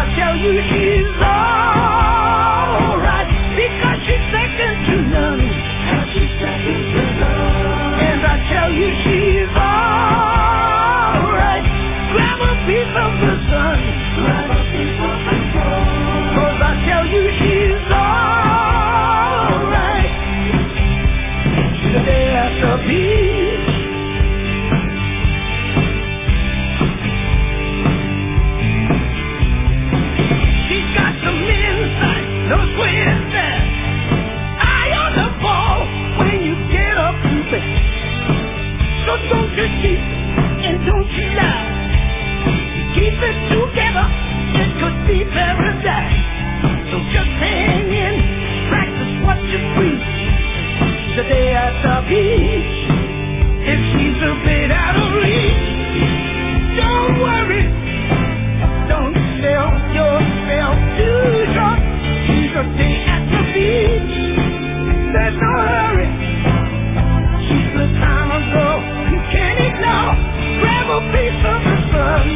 tell you she's alright, because she's second to none. And I tell you she's alright. Grab a piece of the sun. Cause I tell you she's alright. The day after peace. She's got some insight, no twisting. Eye on the ball when you get up to bed. So don't you cheat and don't you lie. Keep it together, it could be paradise. So just hang in, practice what you preach. The day after peace, if she's a bit out of reach, don't worry, don't sell yourself too short. She's a day after peace, there's no hurry. She's the time ago, you can't ignore. Grab a piece of the sun.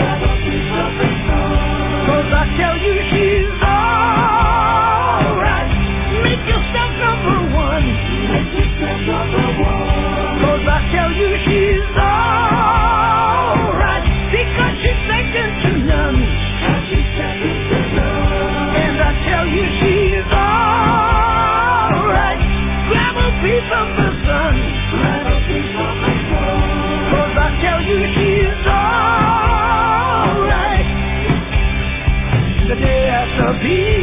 Cause I tell you she's alright. Make yourself number one. Cause I tell you she's alright, because she's second to none. And I tell you she's alright. Grab a piece of the sun. Cause I tell you she's alright. The day after peace.